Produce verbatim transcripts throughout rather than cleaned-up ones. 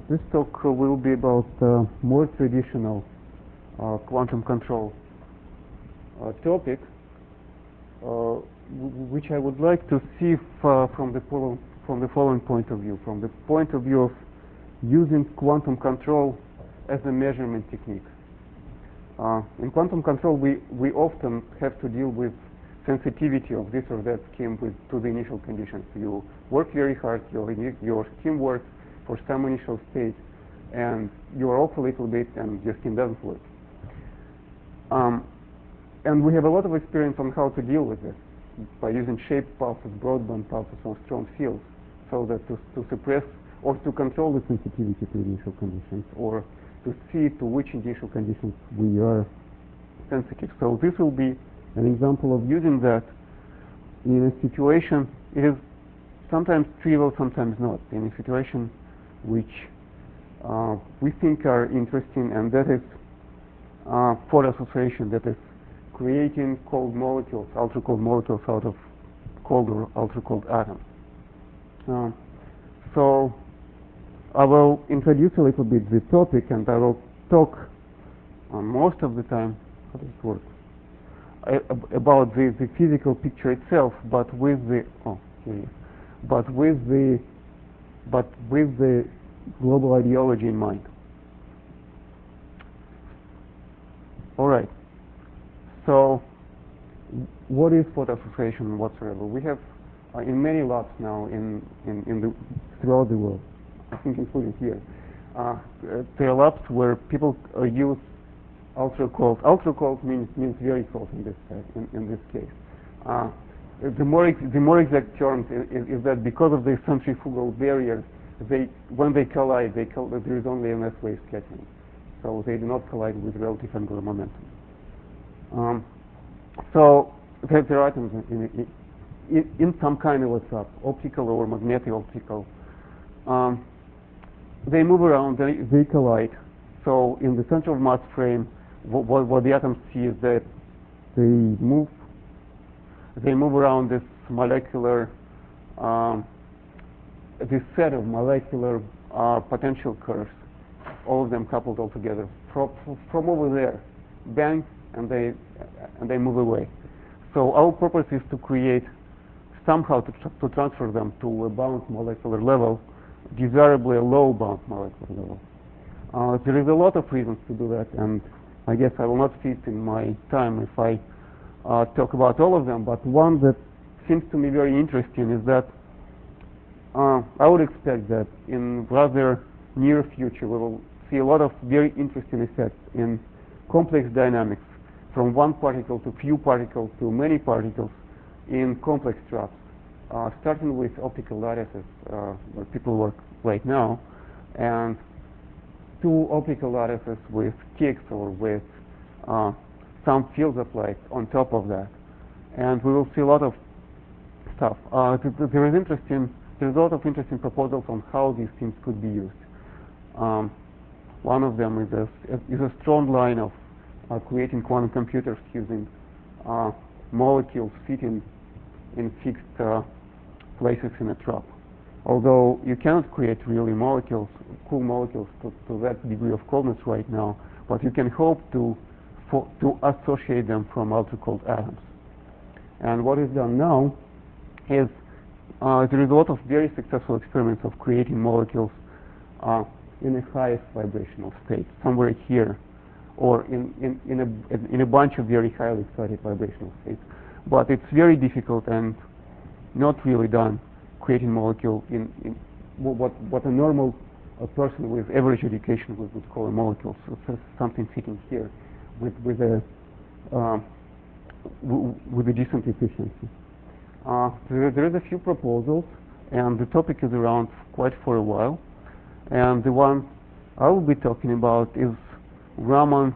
this talk uh, will be about uh, more traditional uh, quantum control uh, topic, uh, which I would like to see uh, from the from the following point of view, from the point of view of using quantum control as a measurement technique. Uh, in quantum control, we we often have to deal with sensitivity of this or that scheme with to the initial conditions. You work very hard, your your scheme works for some initial state, and you are off a little bit, and your scheme doesn't work. Um, and we have a lot of experience on how to deal with this by using shape pulses, broadband pulses, or strong fields, so that to, to suppress or to control the sensitivity to initial conditions, or to see to which initial conditions we are sensitive. So this will be an example of using that in a situation. It is sometimes trivial, sometimes not, in a situation which uh, we think are interesting, and that is uh, photo association, that is creating cold molecules, ultra cold molecules out of cold or ultra cold atoms. Uh, so I will introduce a little bit the topic, and I will talk uh, most of the time, how does it work, I, about the, the physical picture itself, but with the oh here it is, but with the but with the global ideology in mind. All right. So, what is photo association whatsoever? We have uh, in many labs now in in, in the throughout the world, I think including here, uh, there are labs where people uh, use ultra cold. Ultra cold means means very cold in this uh, in, in this case. Uh, the more ex the more exact term is, is that because of the centrifugal barrier, they when they collide, they coll there is only M S wave scattering, so they do not collide with relative angular momentum. Um, so there, there are atoms in, in, in some kind of a trap, optical or magnetic optical. Um, they move around, they, they collide. So in the central mass frame, what, what, what the atoms see is that they move, they move around this molecular, um, this set of molecular uh, potential curves, all of them coupled all together. From, from over there, bang, and they and they move away. So our purpose is to create somehow to, tr to transfer them to a bound molecular level, desirably a low bound molecular level. Uh, there is a lot of reasons to do that, and I guess I will not fit in my time if I uh, talk about all of them, but one that seems to me very interesting is that uh, I would expect that in rather near future we will see a lot of very interesting effects in complex dynamics, from one particle to few particles to many particles in complex traps, uh, starting with optical lattices uh, where people work right now, and two optical lattices with kicks or with uh, some fields applied on top of that, and we will see a lot of stuff. Uh, th th there is interesting, there's a lot of interesting proposals on how these things could be used. Um, one of them is a, is a strong line of uh, creating quantum computers using uh, molecules fitting in fixed uh, places in a trap. Although you cannot create really molecules, cool molecules to, to that degree of coldness right now, but you can hope to for, to associate them from ultra cold atoms. And what is done now is uh, there is a lot of very successful experiments of creating molecules uh, in the highest vibrational state, somewhere here, or in, in, in, a, in a bunch of very highly excited vibrational states. But it's very difficult and not really done creating molecule in, in what, what a normal a person with average education would, would call a molecule. So it's something sitting here with, with, a, um, w with a decent efficiency. Uh, there, there is a few proposals, and the topic is around quite for a while. And the one I will be talking about is Raman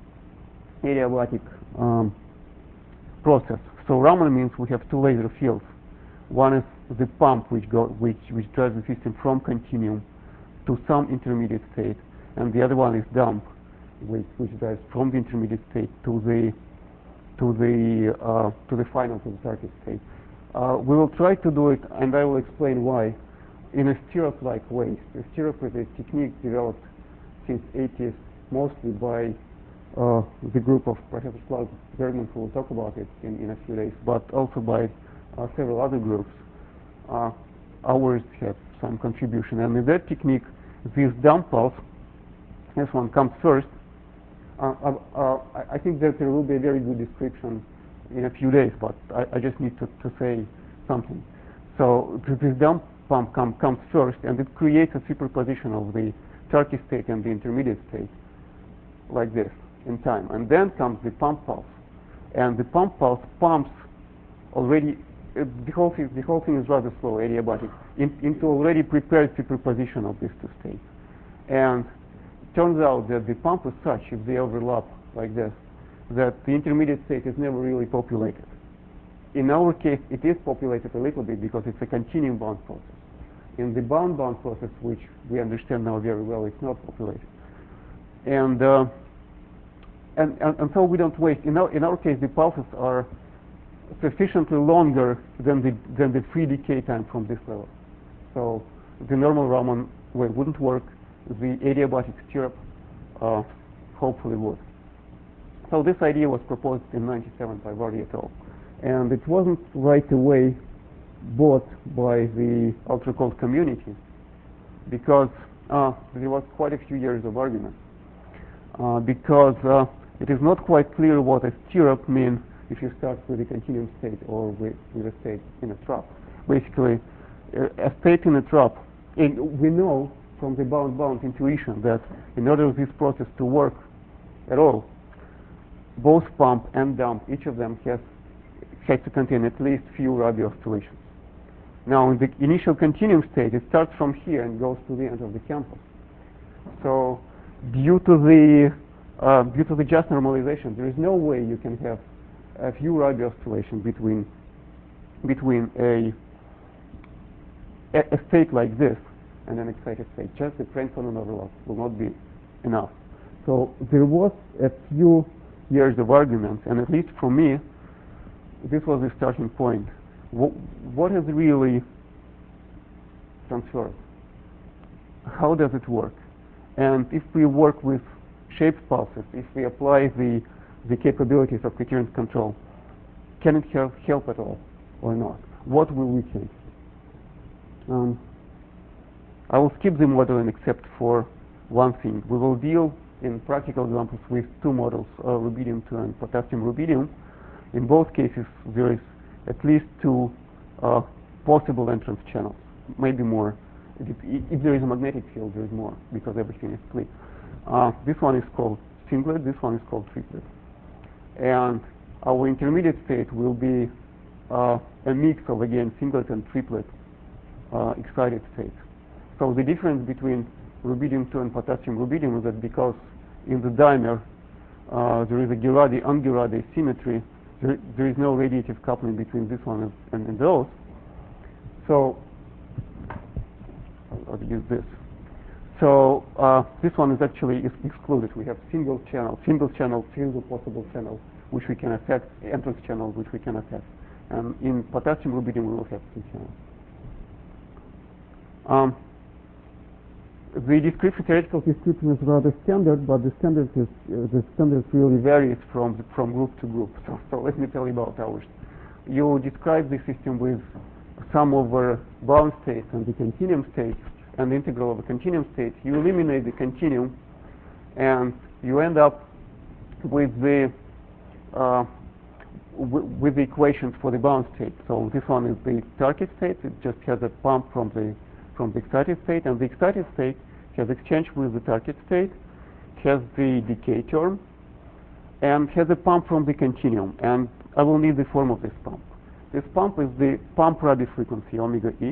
adiabatic um, process. So Raman means we have two laser fields. One is the pump which, go, which, which drives the system from continuum to some intermediate state, and the other one is dump, which, which drives from the intermediate state to the to the uh, to the final, to the target state. Uh, we will try to do it, and I will explain why, in a stirrup-like way. The stirrup is a technique developed since eighties, mostly by uh, the group of Professor Klaus Bergman, who will talk about it in, in a few days, but also by uh, several other groups. Uh, ours have some contribution, and in that technique, this dump pulse, this one comes first. Uh, uh, uh, I think that there will be a very good description in a few days, but I, I just need to, to say something. So this dump pump com comes first, and it creates a superposition of the Tarky state and the intermediate state, like this, in time. And then comes the pump pulse, and the pump pulse pumps already. Uh, the whole thing, the whole thing is rather slow, adiabatic, in, into already prepared superposition of these two states. And it turns out that the pump is such, if they overlap like this, that the intermediate state is never really populated. In our case, it is populated a little bit because it's a continuum bound process. In the bound-bound process, which we understand now very well, it's not populated. And, uh, and, and, and so we don't waste. In our, in our case, the pulses are sufficiently longer than the, than the free decay time from this level. So the normal Raman way wouldn't work. The adiabatic stirrup uh, hopefully would. So this idea was proposed in ninety-seven by Vardy et al. And it wasn't right away bought by the ultra-cold community because uh, there was quite a few years of argument. Uh, because uh, it is not quite clear what a stirrup means if you start with a continuum state or with, with a state in a trap. Basically, uh, a state in a trap, and we know from the bound-bound intuition that in order for this process to work at all, both pump and dump, each of them has, has to contain at least few Rabi oscillations. Now, in the initial continuum state, it starts from here and goes to the end of the campus. So, due to the uh, due to the just normalization, there is no way you can have a few Rabi oscillations between between a, a a state like this and an excited state. Just the Frank-Conon overlap will not be enough. So there was a few years of arguments, and at least for me, this was the starting point. What, what is really transferred? How does it work? And if we work with shaped pulses, if we apply the the capabilities of coherent control, can it help, help at all or not? What will we change? Um, I will skip the modeling except for one thing. We will deal in practical examples with two models, uh, rubidium two and potassium rubidium. In both cases, there is at least two uh, possible entrance channels, maybe more. If, if there is a magnetic field, there is more because everything is split. Uh, this one is called singlet, this one is called triplet. And our intermediate state will be uh, a mix of, again, singlet and triplet uh, excited states. So the difference between rubidium two and potassium rubidium is that because in the dimer uh, there is a Girardi un-Girardi symmetry, there, there is no radiative coupling between this one and, and, and those. So I'll, I'll use this. So uh, this one is actually is excluded. We have single channel, single channel, single possible channel, which we can affect, entrance channel, which we can affect. And in potassium rubidium, we will have two channels. Um, the description, theoretical description is rather standard, but the standard is uh, the standard really varies from from group to group. So, so let me tell you about ours. You describe the system with sum over bound states and the continuum states and the integral of a continuum state. You eliminate the continuum, and you end up with the uh, w with the equations for the bound state. So this one is the target state. It just has a pump from the from the excited state, and the excited state has exchange with the target state, has the decay term, and has a pump from the continuum. And I will need the form of this pump. This pump is the pump Rabi frequency, omega E,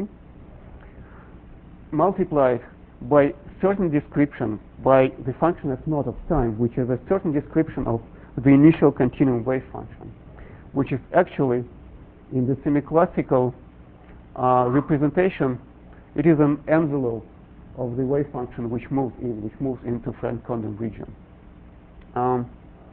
multiplied by certain description by the function S naught of time, which is a certain description of the initial continuum wave function, which is actually in the semi-classical uh, representation, it is an envelope of the wave function which moves in, which moves into Frank-Condon region. Um,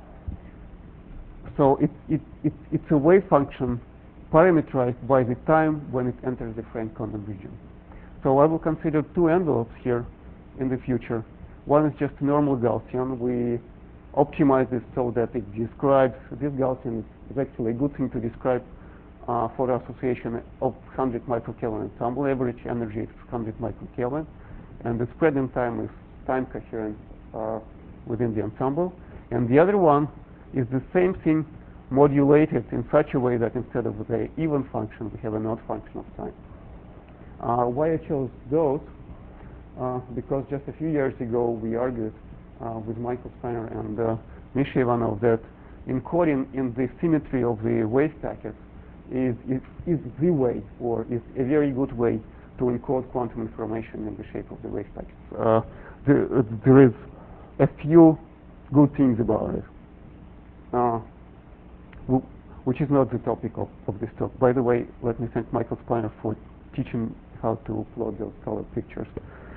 so it, it, it, it's a wave function parameterized by the time when it enters the Frank-Condon region. So I will consider two envelopes here in the future. One is just normal Gaussian. We optimize this so that it describes, this Gaussian is actually a good thing to describe uh, photo association of one hundred microkelvin ensemble. Average energy is one hundred microkelvin, and the spread in time is time coherence uh, within the ensemble. And the other one is the same thing modulated in such a way that instead of the even function, we have an odd function of time. Uh, why I chose those? Uh, because just a few years ago we argued uh, with Michael Steiner and uh, Misha Ivanov that encoding in the symmetry of the wave packets is, is, is the way, or is a very good way to encode quantum information in the shape of the wave packets. Uh, there, uh, there is a few good things about it, uh, which is not the topic of, of this talk. By the way, let me thank Michael Steiner for teaching how to plot those color pictures.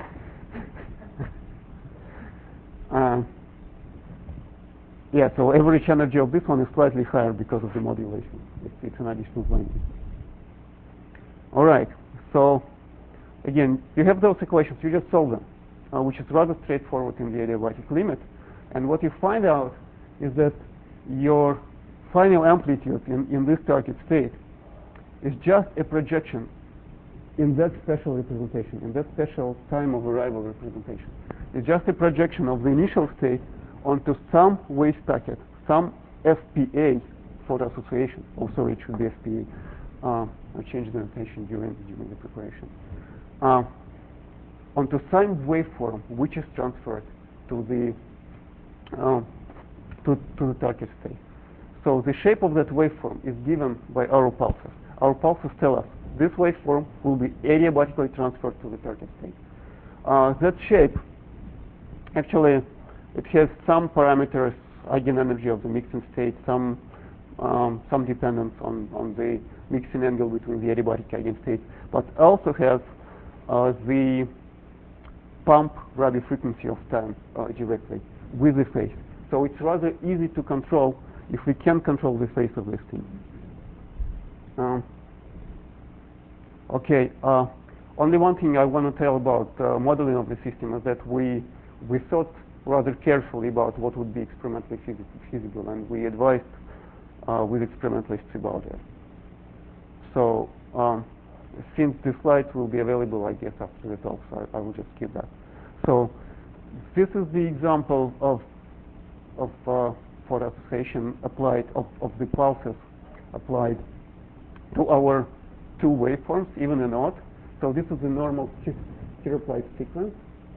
uh, yeah, so average energy of this one is slightly higher because of the modulation. It's, it's an additional binding. All right, so again, you have those equations. You just solve them, uh, which is rather straightforward in the adiabatic limit. And what you find out is that your final amplitude in, in this target state is just a projection in that special representation, in that special time of arrival representation. It's just a projection of the initial state onto some wave packet, some F P A for association. Oh, sorry, it should be F P A. Uh, I changed the notation during, during the preparation. Uh, onto some waveform which is transferred to the uh, to, to the target state. So the shape of that waveform is given by our pulses. Our pulses tell us this waveform will be adiabatically transferred to the target state. Uh, that shape, actually, it has some parameters, eigenenergy of the mixing state, some um, some dependence on, on the mixing angle between the adiabatic eigenstates, but also has uh, the pump radio frequency of time uh, directly with the phase. So it's rather easy to control if we can control the phase of this thing. Um, okay, uh, only one thing I want to tell about uh, modeling of the system is that we we thought rather carefully about what would be experimentally feasible, and we advised uh, with experimentalists about it. So um, since the slides will be available, I guess, after the talk, so I, I will just skip that. So this is the example of of uh, photo association applied of, of the pulses applied to our two waveforms, even and odd. So this is the normal chirp-like sequence,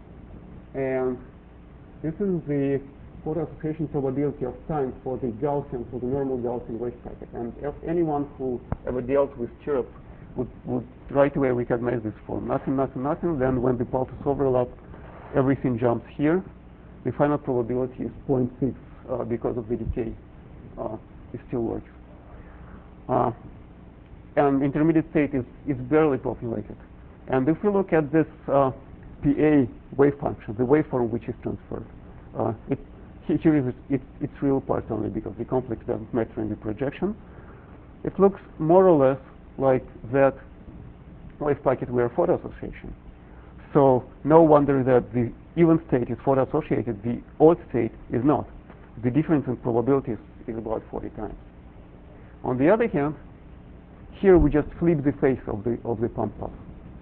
and this is the photo association probability of time for the Gaussian, for the normal Gaussian wave packet. And if anyone who ever dealt with chirp would, would right away recognize this form. Nothing, nothing, nothing. Then when the pulses overlap, everything jumps here. The final probability is zero point six uh, because of the decay. Uh, it still works. Uh, and intermediate state is, is barely populated. And if we look at this uh, P A wave function, the waveform which is transferred, uh, it, here is it, its real part only because the complex doesn't matter in the projection. It looks more or less like that wave packet where photo association. So no wonder that the even state is photo associated, the odd state is not. The difference in probabilities is about forty times. On the other hand, here we just flip the face of the of the pump pulse.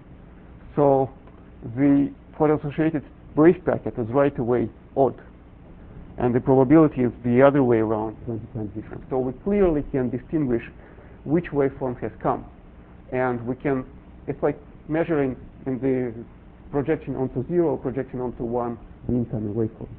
So the photo associated wave packet is right away odd, and the probability is the other way around, twenty times different. So we clearly can distinguish which waveform has come, and we can, it's like measuring in the projection onto zero, projection onto one, the incoming waveform.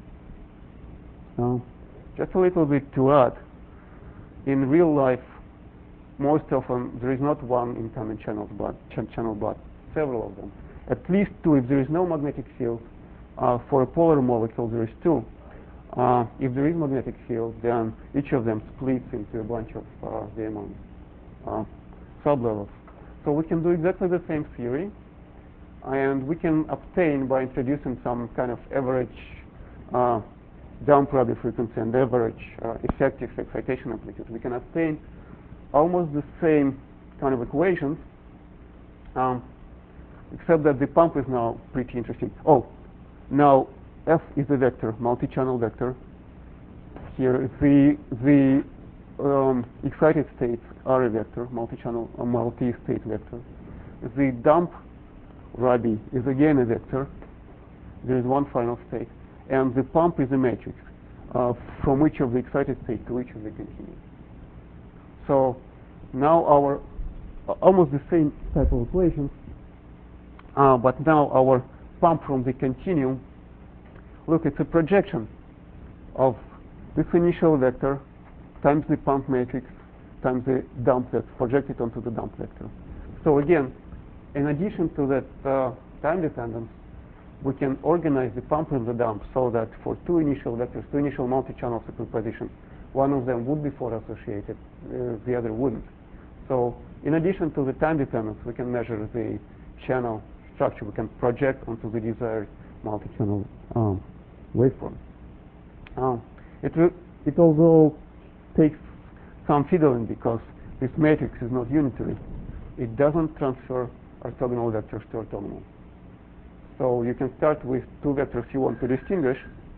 Now, just a little bit to add, in real life, most often there is not one incoming channel, but ch channel, but several of them. At least two. If there is no magnetic field, uh, for a polar molecule there is two. Uh, if there is magnetic field, then each of them splits into a bunch of uh, Riemann uh, sublevels. So we can do exactly the same theory, and we can obtain by introducing some kind of average uh, dump radio frequency and average uh, effective excitation amplitude. We can obtain almost the same kind of equations, um, except that the pump is now pretty interesting. Oh, now F is a vector, multi-channel vector. Here the the um, excited states are a vector, multi-channel, a multi-state vector. The dump Rabi is again a vector. There is one final state, and the pump is a matrix uh, from each of the excited states to each of the continuum. So now our uh, almost the same type of equation, uh, but now our pump from the continuum. Look, it's a projection of this initial vector times the pump matrix times the dump that's projected onto the dump vector. So again, in addition to that uh, time dependence, we can organize the pump and the dump so that for two initial vectors, two initial multi-channel superposition, one of them would be Fourier associated, uh, the other wouldn't. So in addition to the time dependence, we can measure the channel structure. We can project onto the desired multi-channel um, waveform. Um, it, it although takes some fiddling because this matrix is not unitary. It doesn't transfer orthogonal vectors to orthogonal. So you can start with two vectors you want to distinguish.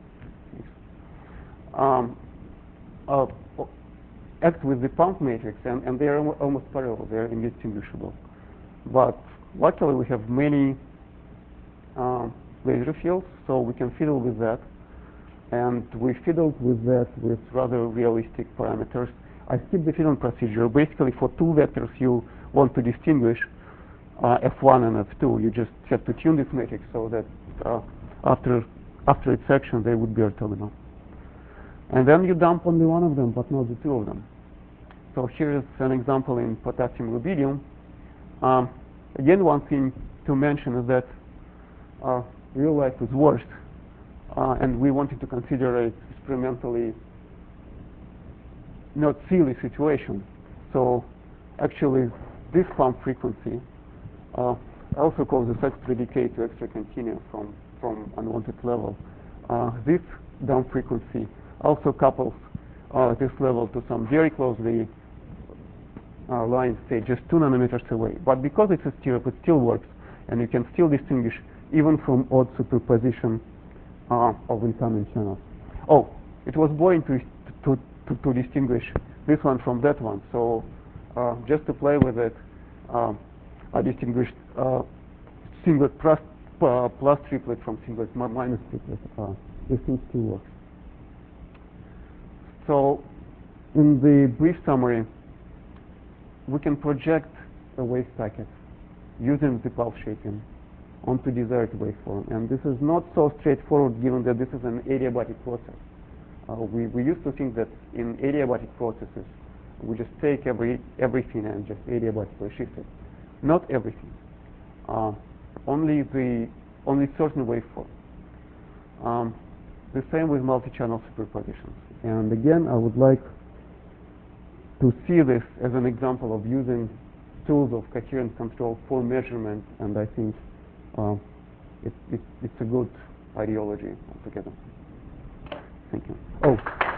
Um, uh, act with the pump matrix, and, and they are almost parallel. They are indistinguishable. But luckily, we have many um, laser fields, so we can fiddle with that. And we fiddled with that with rather realistic parameters. I skip the fiddling procedure. Basically, for two vectors you want to distinguish, uh, F one and F two, you just have to tune this matrix so that uh, after after its action they would be orthogonal. And then you dump only one of them, but not the two of them. So here is an example in potassium rubidium. Um, again, one thing to mention is that uh, real life is worse. Uh, and we wanted to consider a experimentally not silly situation. So actually, this pump frequency uh, also causes extra decay to extra continua from, from unwanted level. Uh, this dump frequency also couples uh, this level to some very closely uh, lying state, just two nanometers away. But because it's a stirrup, it still works, and you can still distinguish even from odd superposition Uh, of incoming channels. Oh, it was boring to, to, to, to distinguish this one from that one. So uh, just to play with it, uh, I distinguished uh, singlet plus, uh, plus triplet from singlet minus triplet. Uh, this thing still works. So in the brief summary, we can project a wave packet using the pulse shaping onto desired waveform. And this is not so straightforward given that this is an adiabatic process. Uh, we, we used to think that in adiabatic processes, we just take every everything and just adiabatically shift it. Not everything. Uh, only the only certain waveform. Um, the same with multi-channel superpositions. And again, I would like to see this as an example of using tools of coherent control for measurement, and I think Uh, it, it, it's a good ideology altogether. Thank you. Oh.